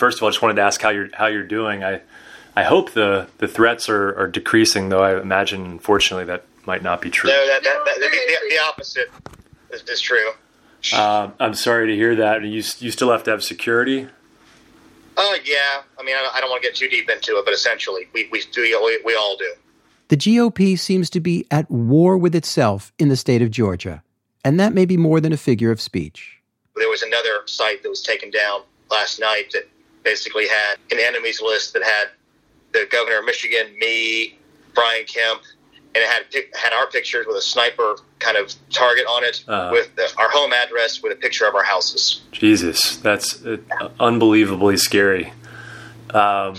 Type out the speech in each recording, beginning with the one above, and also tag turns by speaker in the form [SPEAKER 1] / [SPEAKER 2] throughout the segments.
[SPEAKER 1] First of all, I just wanted to ask how you're doing. I hope the threats are decreasing, though I imagine, unfortunately, that might not be true.
[SPEAKER 2] No, the opposite is true.
[SPEAKER 1] I'm sorry to hear that. You still have to have security?
[SPEAKER 2] Yeah. I mean, I don't want to get too deep into it, but essentially, we all do.
[SPEAKER 3] The GOP seems to be at war with itself in the state of Georgia, and that may be more than a figure of speech.
[SPEAKER 2] There was another site that was taken down last night that basically had an enemies list that had the governor of Michigan, me, Brian Kemp, and it had our pictures with a sniper kind of target on it, with our home address with a picture of our houses.
[SPEAKER 1] Jesus, that's unbelievably scary.
[SPEAKER 2] You try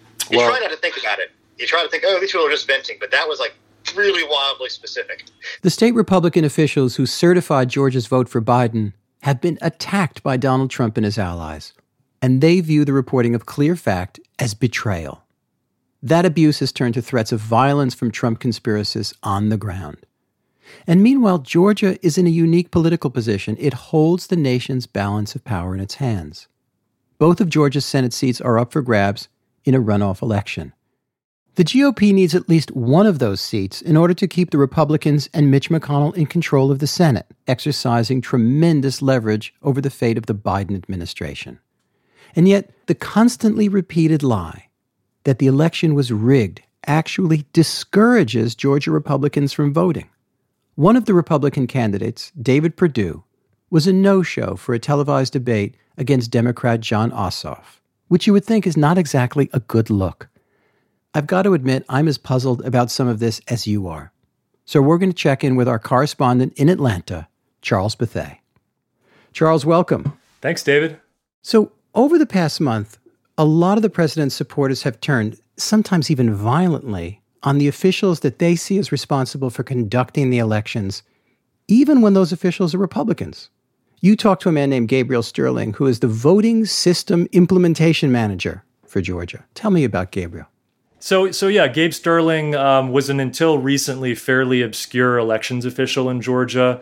[SPEAKER 2] not to think about it. You try to think, these people are just venting, but that was like really wildly specific.
[SPEAKER 3] The state Republican officials who certified Georgia's vote for Biden have been attacked by Donald Trump and his allies, and they view the reporting of Clear Fact as betrayal. That abuse has turned to threats of violence from Trump conspiracists on the ground. And meanwhile, Georgia is in a unique political position. It holds the nation's balance of power in its hands. Both of Georgia's Senate seats are up for grabs in a runoff election. The GOP needs at least one of those seats in order to keep the Republicans and Mitch McConnell in control of the Senate, exercising tremendous leverage over the fate of the Biden administration. And yet, the constantly repeated lie that the election was rigged actually discourages Georgia Republicans from voting. One of the Republican candidates, David Perdue, was a no-show for a televised debate against Democrat Jon Ossoff, which you would think is not exactly a good look. I've got to admit, I'm as puzzled about some of this as you are. So we're going to check in with our correspondent in Atlanta, Charles Bethea. Charles, welcome.
[SPEAKER 1] Thanks, David.
[SPEAKER 3] So over the past month, a lot of the president's supporters have turned, sometimes even violently, on the officials that they see as responsible for conducting the elections, even when those officials are Republicans. You talked to a man named Gabriel Sterling, who is the voting system implementation manager for Georgia. Tell me about Gabriel.
[SPEAKER 1] So yeah, Gabe Sterling was an until recently fairly obscure elections official in Georgia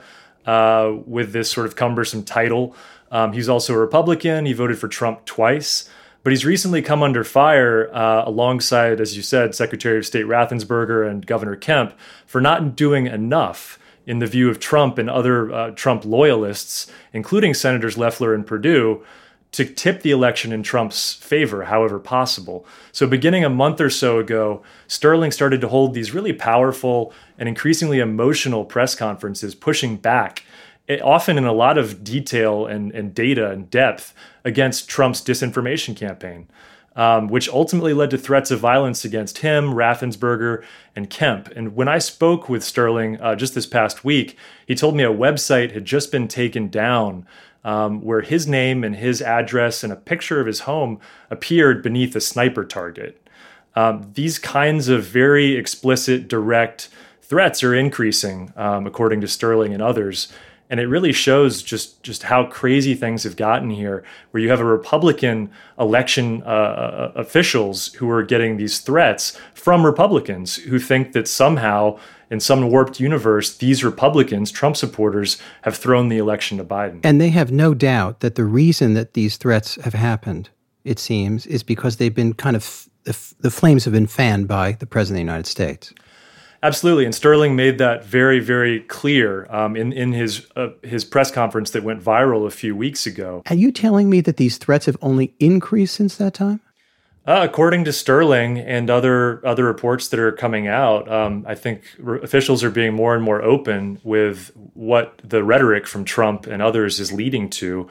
[SPEAKER 1] with this sort of cumbersome title. He's also a Republican. He voted for Trump twice. But he's recently come under fire alongside, as you said, Secretary of State Raffensperger and Governor Kemp for not doing enough in the view of Trump and other Trump loyalists, including Senators Loeffler and Perdue, to tip the election in Trump's favor, however possible. So beginning a month or so ago, Sterling started to hold these really powerful and increasingly emotional press conferences, pushing back, often in a lot of detail and data and depth, against Trump's disinformation campaign, which ultimately led to threats of violence against him, Raffensperger, and Kemp. And when I spoke with Sterling just this past week, he told me a website had just been taken down where his name and his address and a picture of his home appeared beneath a sniper target. These kinds of very explicit, direct threats are increasing, according to Sterling and others. And it really shows just how crazy things have gotten here, where you have a Republican election officials who are getting these threats from Republicans who think that somehow, in some warped universe, these Republicans, Trump supporters, have thrown the election to Biden.
[SPEAKER 3] And they have no doubt that the reason that these threats have happened, it seems, is because they've been kind of, the flames have been fanned by the President of the United States.
[SPEAKER 1] Absolutely, and Sterling made that very, very clear in his press conference that went viral a few weeks ago.
[SPEAKER 3] Are you telling me that these threats have only increased since that time?
[SPEAKER 1] According to Sterling and other reports that are coming out, I think officials are being more and more open with what the rhetoric from Trump and others is leading to.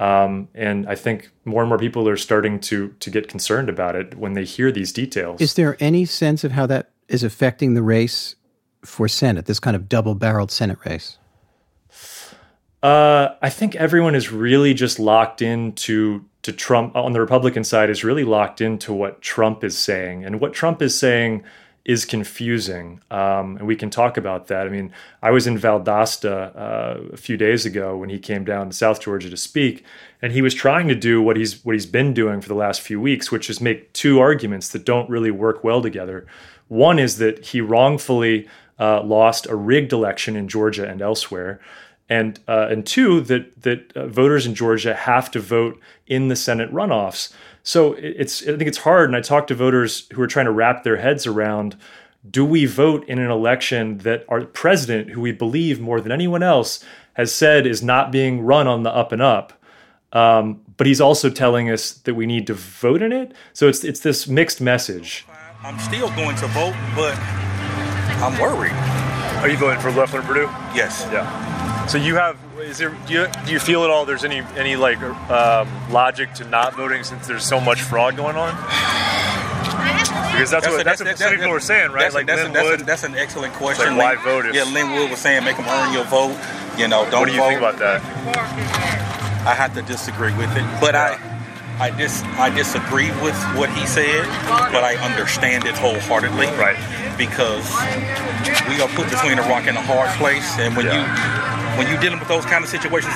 [SPEAKER 1] And I think more and more people are starting to get concerned about it when they hear these details.
[SPEAKER 3] Is there any sense of how that is affecting the race for Senate, this kind of double-barreled Senate race?
[SPEAKER 1] I think everyone is really just locked into Trump on the Republican side, is really locked into what Trump is saying. And what Trump is saying is confusing. And we can talk about that. I mean, I was in Valdosta a few days ago when he came down to South Georgia to speak, and he was trying to do what he's been doing for the last few weeks, which is make two arguments that don't really work well together. One is that he wrongfully lost a rigged election in Georgia and elsewhere. and two, that voters in Georgia have to vote in the Senate runoffs. So I think it's hard, and I talk to voters who are trying to wrap their heads around, do we vote in an election that our president, who we believe more than anyone else, has said is not being run on the up and up, but he's also telling us that we need to vote in it? So it's this mixed message.
[SPEAKER 4] I'm still going to vote, but I'm worried.
[SPEAKER 5] Are you voting for Loeffler Purdue?
[SPEAKER 4] Yes.
[SPEAKER 5] Yeah. So you have, do you feel at all there's any logic to not voting since there's so much fraud going on? Because that's what some people were saying, right?
[SPEAKER 4] That's an excellent question.
[SPEAKER 5] Like, why vote?
[SPEAKER 4] Lynn Wood was saying, make them earn your vote. Don't vote.
[SPEAKER 5] What do you think about that?
[SPEAKER 4] I have to disagree with it, but I disagree with what he said, but I understand it wholeheartedly.
[SPEAKER 5] Right.
[SPEAKER 4] Because we are put between a rock and a hard place, and when you're dealing with those kind of situations,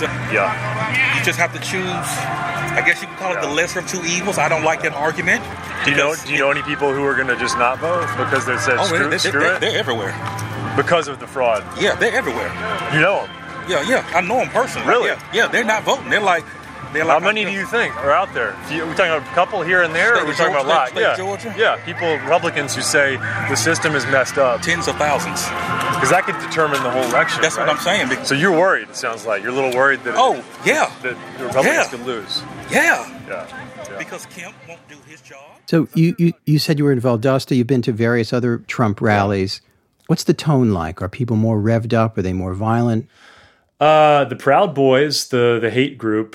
[SPEAKER 4] you just have to choose. I guess you could call it the lesser of two evils. I don't like that argument.
[SPEAKER 5] Do you know any people who are going to just not vote because they said screw it?
[SPEAKER 4] They're everywhere.
[SPEAKER 5] Because of the fraud?
[SPEAKER 4] Yeah, they're everywhere.
[SPEAKER 5] You know them?
[SPEAKER 4] Yeah, I know them personally.
[SPEAKER 5] Really?
[SPEAKER 4] Yeah, they're not voting. They're like
[SPEAKER 5] how many do you think are out there? Are we talking about a couple here and there, or are we talking about a lot?
[SPEAKER 4] Yeah, Georgia?
[SPEAKER 5] Yeah, Republicans who say the system is messed up.
[SPEAKER 4] Tens of thousands.
[SPEAKER 5] Because that could determine the whole election.
[SPEAKER 4] That's
[SPEAKER 5] right?
[SPEAKER 4] what I'm saying.
[SPEAKER 5] So you're worried, it sounds like. You're a little worried that that the Republicans could lose.
[SPEAKER 4] Yeah. Because Kemp won't do his job.
[SPEAKER 3] So you said you were in Valdosta. You've been to various other Trump rallies. What's the tone like? Are people more revved up? Are they more violent?
[SPEAKER 1] The Proud Boys, the hate group,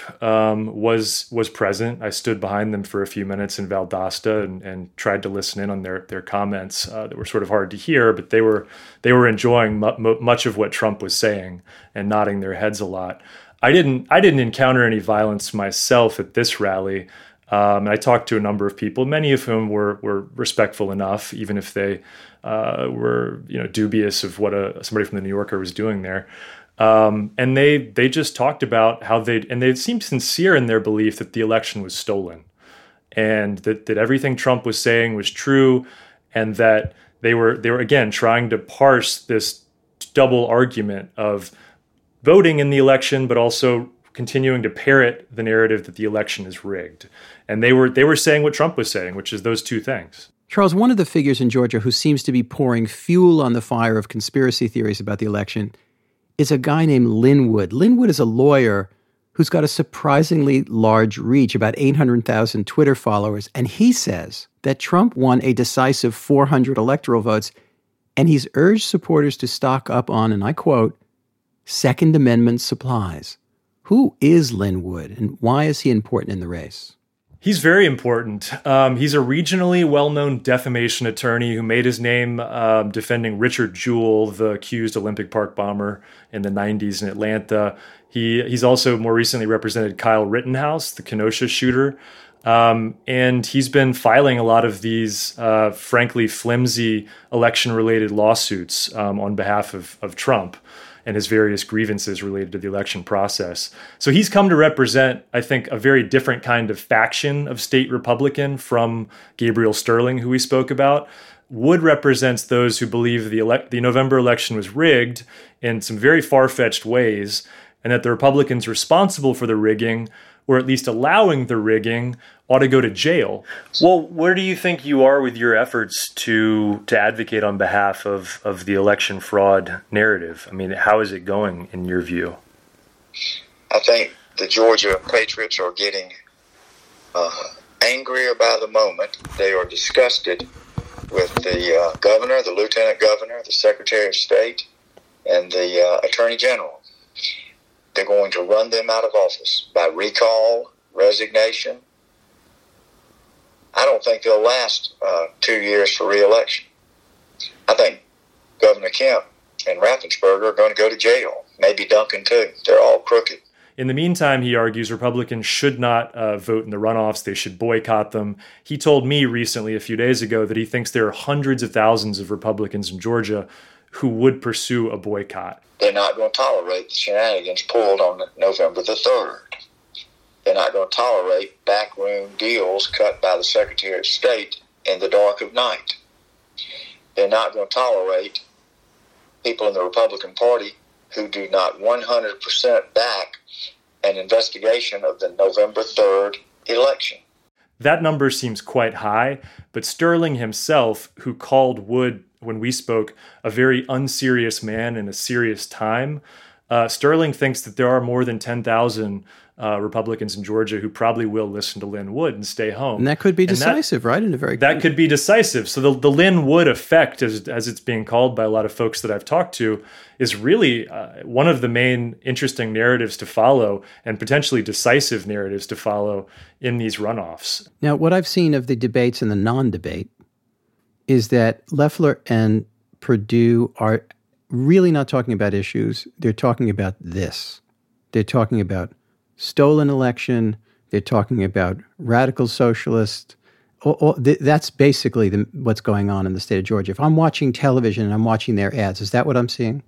[SPEAKER 1] was present. I stood behind them for a few minutes in Valdosta and tried to listen in on their comments that were sort of hard to hear, but they were enjoying much of what Trump was saying and nodding their heads a lot. I didn't encounter any violence myself at this rally. And I talked to a number of people, many of whom were respectful enough, even if they were dubious of what somebody from the New Yorker was doing there. And they just talked about how they seemed sincere in their belief that the election was stolen, and that everything Trump was saying was true, and that they were again trying to parse this double argument of voting in the election, but also continuing to parrot the narrative that the election is rigged. And they were saying what Trump was saying, which is those two things.
[SPEAKER 3] Charles, one of the figures in Georgia who seems to be pouring fuel on the fire of conspiracy theories about the election is a guy named Lynn Wood. Lynn Wood is a lawyer who's got a surprisingly large reach, about 800,000 Twitter followers. And he says that Trump won a decisive 400 electoral votes, and he's urged supporters to stock up on, and I quote, Second Amendment supplies. Who is Lynn Wood, and why is he important in the race?
[SPEAKER 1] He's very important. He's a regionally well-known defamation attorney who made his name defending Richard Jewell, the accused Olympic Park bomber in the 90s in Atlanta. He's also more recently represented Kyle Rittenhouse, the Kenosha shooter. And he's been filing a lot of these, frankly, flimsy election-related lawsuits on behalf of Trump and his various grievances related to the election process. So he's come to represent, I think, a very different kind of faction of state Republican from Gabriel Sterling, who we spoke about. Wood represents those who believe the November election was rigged in some very far-fetched ways, and that the Republicans responsible for the rigging, or at least allowing the rigging, ought to go to jail. Well, where do you think you are with your efforts to advocate on behalf of the election fraud narrative? I mean, how is it going in your view?
[SPEAKER 2] I think the Georgia patriots are getting angrier by the moment. They are disgusted with the governor, the lieutenant governor, the secretary of state, and the attorney general. They're going to run them out of office by recall, resignation. I don't think they'll last 2 years for re-election. I think Governor Kemp and Raffensperger are going to go to jail. Maybe Duncan too. They're all crooked.
[SPEAKER 1] In the meantime, he argues Republicans should not vote in the runoffs. They should boycott them. He told me recently, a few days ago, that he thinks there are hundreds of thousands of Republicans in Georgia who would pursue a boycott.
[SPEAKER 2] They're not going to tolerate the shenanigans pulled on November the 3rd. They're not going to tolerate backroom deals cut by the Secretary of State in the dark of night. They're not going to tolerate people in the Republican Party
[SPEAKER 6] who do not 100% back an investigation of the November 3rd election.
[SPEAKER 1] That number seems quite high, but Sterling himself, who called Wood, when we spoke, a very unserious man in a serious time, Sterling thinks that there are more than 10,000 Republicans in Georgia who probably will listen to Lin Wood and stay home.
[SPEAKER 3] And that could be decisive, right?
[SPEAKER 1] That could be decisive. So the Lin Wood effect, as it's being called by a lot of folks that I've talked to, is really one of the main interesting narratives to follow and potentially decisive narratives to follow in these runoffs.
[SPEAKER 3] Now, what I've seen of the debates and the non-debate is that Loeffler and Perdue are really not talking about issues. They're talking about this. They're talking about stolen election. They're talking about radical socialists. That's basically what's going on in the state of Georgia. If I'm watching television and I'm watching their ads, is that what I'm seeing?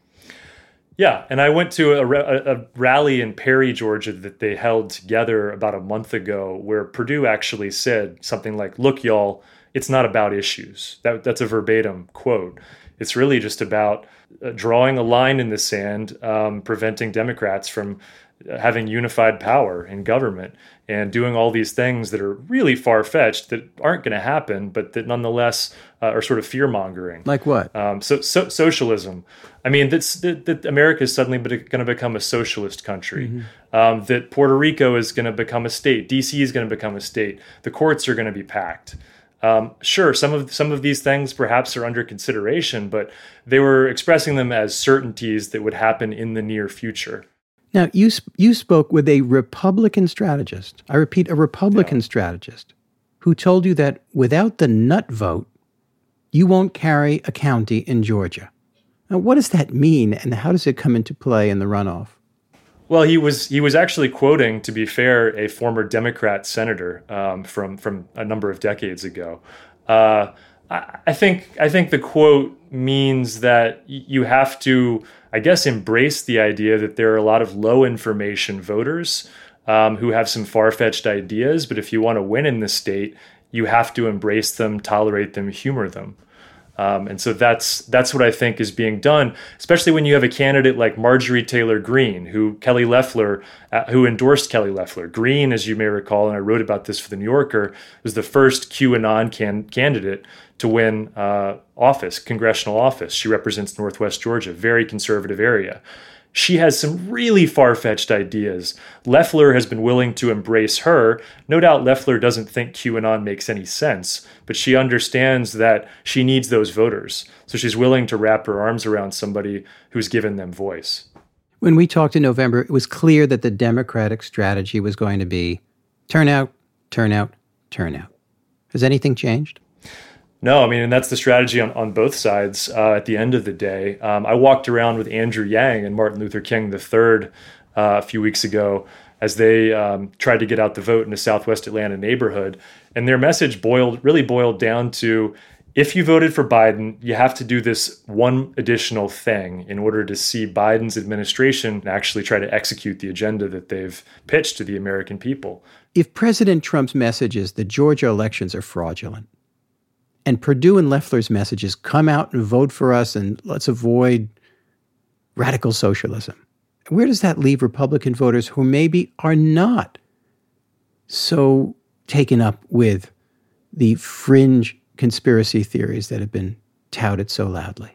[SPEAKER 1] Yeah, and I went to a rally in Perry, Georgia that they held together about a month ago where Perdue actually said something like, look, y'all, it's not about issues. That's a verbatim quote. It's really just about drawing a line in the sand, preventing Democrats from having unified power in government and doing all these things that are really far-fetched that aren't going to happen, but that nonetheless are sort of fear-mongering.
[SPEAKER 3] Like what?
[SPEAKER 1] So socialism. I mean, that America is suddenly going to become a socialist country, that Puerto Rico is going to become a state, D.C. is going to become a state, the courts are going to be packed. Sure, some of these things perhaps are under consideration, but they were expressing them as certainties that would happen in the near future.
[SPEAKER 3] Now, you spoke with a Republican strategist, I repeat, a Republican strategist, who told you that without the nut vote, you won't carry a county in Georgia. Now, what does that mean, and how does it come into play in the runoff?
[SPEAKER 1] Well, he was actually quoting, to be fair, a former Democrat senator from a number of decades ago. I think the quote means that you have to, I guess, embrace the idea that there are a lot of low information voters who have some far-fetched ideas, but if you want to win in the state, you have to embrace them, tolerate them, humor them. And so that's what I think is being done, especially when you have a candidate like Marjorie Taylor Greene, who endorsed Kelly Loeffler. Greene, as you may recall, and I wrote about this for The New Yorker, was the first QAnon candidate to win congressional office. She represents Northwest Georgia, very conservative area. She has some really far-fetched ideas. Loeffler has been willing to embrace her. No doubt Loeffler doesn't think QAnon makes any sense, but she understands that she needs those voters. So she's willing to wrap her arms around somebody who's given them voice.
[SPEAKER 3] When we talked in November, it was clear that the Democratic strategy was going to be turnout, turnout, turnout. Has anything changed?
[SPEAKER 1] No, I mean, and that's the strategy on both sides at the end of the day. I walked around with Andrew Yang and Martin Luther King III a few weeks ago as they tried to get out the vote in a Southwest Atlanta neighborhood. And their message really boiled down to, if you voted for Biden, you have to do this one additional thing in order to see Biden's administration actually try to execute the agenda that they've pitched to the American people.
[SPEAKER 3] If President Trump's message is the Georgia elections are fraudulent, and Perdue and Loeffler's messages come out and vote for us and let's avoid radical socialism, where does that leave Republican voters who maybe are not so taken up with the fringe conspiracy theories that have been touted so loudly?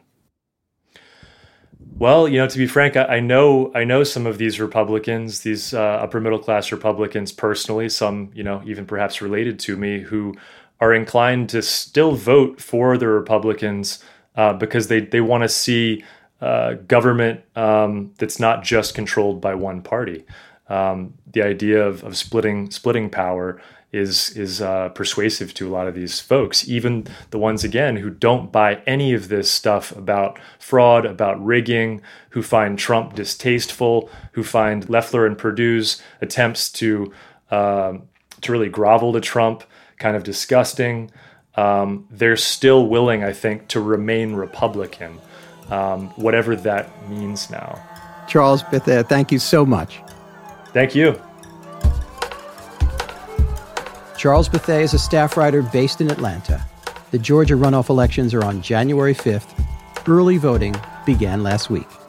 [SPEAKER 1] Well, to be frank, I know some of these Republicans, these upper middle class Republicans personally, some, even perhaps related to me, who are inclined to still vote for the Republicans because they want to see government that's not just controlled by one party. The idea of splitting power is persuasive to a lot of these folks, even the ones, again, who don't buy any of this stuff about fraud, about rigging, who find Trump distasteful, who find Loeffler and Perdue's attempts to really grovel to Trump kind of disgusting. They're still willing, I think, to remain Republican, whatever that means now.
[SPEAKER 3] Charles Bethea, thank you so much.
[SPEAKER 1] Thank you.
[SPEAKER 3] Charles Bethea is a staff writer based in Atlanta. The Georgia runoff elections are on January 5th. Early voting began last week.